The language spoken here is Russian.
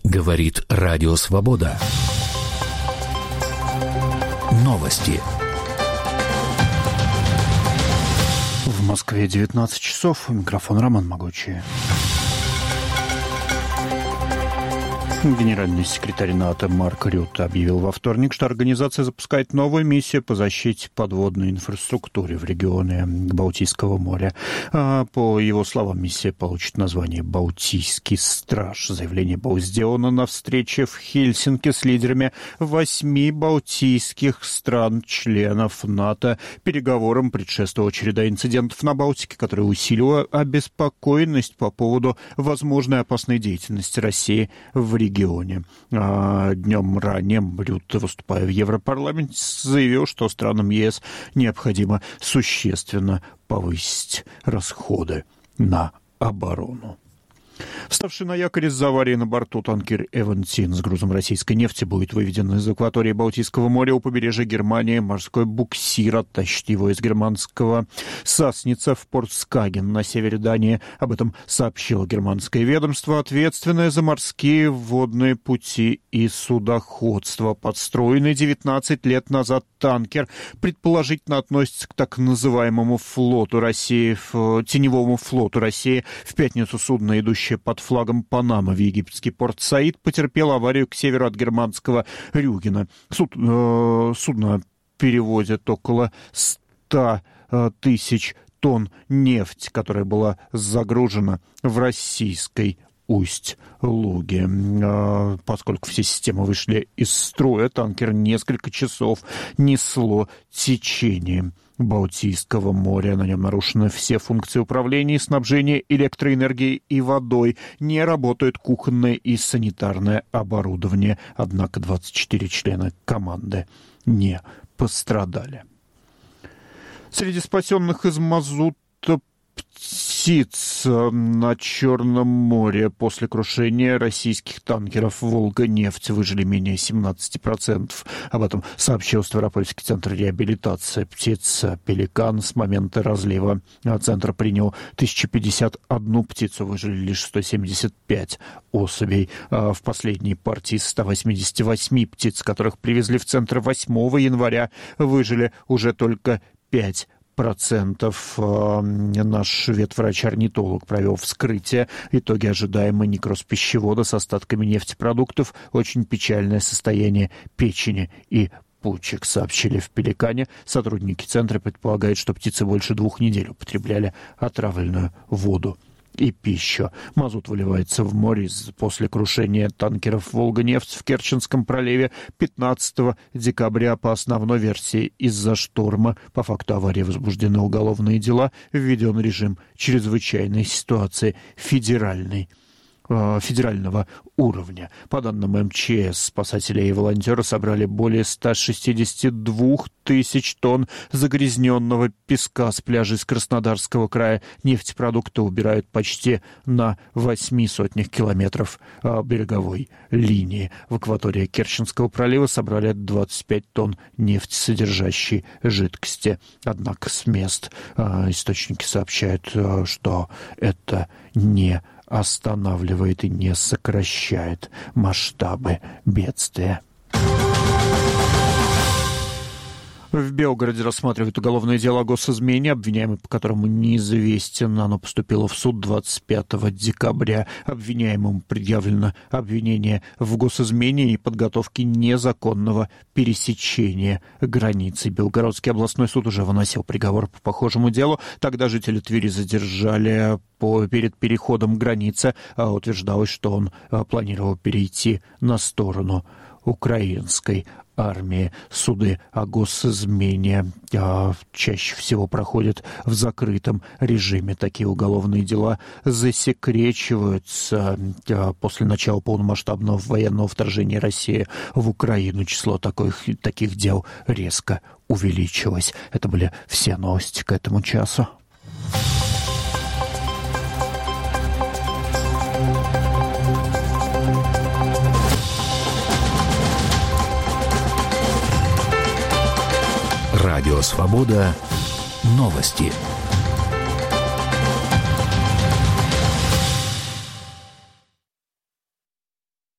Говорит Радио Свобода. Новости. В Москве 19 часов. Микрофон Роман Могучий. Генеральный секретарь НАТО Марк Рютте объявил во вторник, что организация запускает новую миссию по защите подводной инфраструктуры в регионе Балтийского моря. По его словам, миссия получит название «Балтийский страж». Заявление было сделано на встрече в Хельсинки с лидерами 8 балтийских стран-членов НАТО. Переговорам предшествовала череда инцидентов на Балтике, которая усилила обеспокоенность по поводу возможной опасной деятельности России в регионе. Днем ранее Рютте, выступая в Европарламенте, заявил, что странам ЕС необходимо существенно повысить расходы на оборону. Вставший на якорь из-за аварии на борту танкер «Эвентин» с грузом российской нефти будет выведен из акватории Балтийского моря у побережья Германии. Морской буксир оттащит его из германского Сасница в порт Скаген на севере Дании. Об этом сообщило германское ведомство, ответственное за морские водные пути и судоходство. Подстроенный 19 лет назад танкер предположительно относится к так называемому флоту России, теневому флоту России. В пятницу судно, идущее под флагом Панамы в египетский порт Саид, потерпело аварию к северу от германского Рюгена. Судно перевозит около 100 тысяч тонн нефти, которая была загружена в российской Усть-Луге. Поскольку все системы вышли из строя, танкер несколько часов несло течение Балтийского моря. На нем нарушены все функции управления и снабжения электроэнергией и водой. Не работает кухонное и санитарное оборудование. Однако 24 члена команды не пострадали. Среди спасенных из мазута птиц на Черном море после крушения российских танкеров «Волга-нефть» выжили менее 17%. Об этом сообщил Ставропольский центр реабилитации птиц «Пеликан». С момента разлива центр принял 1051 птицу, выжили лишь 175 особей. В последней партии из 188 птиц, которых привезли в центр 8 января, выжили уже только 5%. Наш ветврач-орнитолог провел вскрытие. Итоги ожидаемый некроз пищевода с остатками нефтепродуктов, очень печальное состояние печени и почек, сообщили в «Пеликане». Сотрудники центра предполагают, что птицы больше 2 недель употребляли отравленную воду и пищу. Мазут выливается в море после крушения танкеров «Волга-нефть» в Керченском проливе 15 декабря по основной версии из-за шторма. По факту аварии возбуждены уголовные дела, введен режим чрезвычайной ситуации федерального уровня. По данным МЧС, спасатели и волонтеры собрали более 162 тысяч тонн загрязненного песка с пляжей из Краснодарского края. Нефтепродукты убирают почти на 800 километров береговой линии. В акватории Керченского пролива собрали 25 тонн нефтесодержащей жидкости. Однако с мест источники сообщают, что это не останавливает и не сокращает масштабы бедствия. В Белгороде рассматривают уголовное дело о госизмене, обвиняемый по которому неизвестен. Оно поступило в суд 25 декабря. Обвиняемому предъявлено обвинение в госизмене и подготовке незаконного пересечения границы. Белгородский областной суд уже выносил приговор по похожему делу. Тогда жители Твери задержали перед переходом границы. Утверждалось, что он планировал перейти на сторону украинской армии. Суды о госизмене чаще всего проходят в закрытом режиме. Такие уголовные дела засекречиваются. После начала полномасштабного военного вторжения России в Украину число таких дел резко увеличилось. Это были все новости к этому часу. Радио «Свобода». Новости.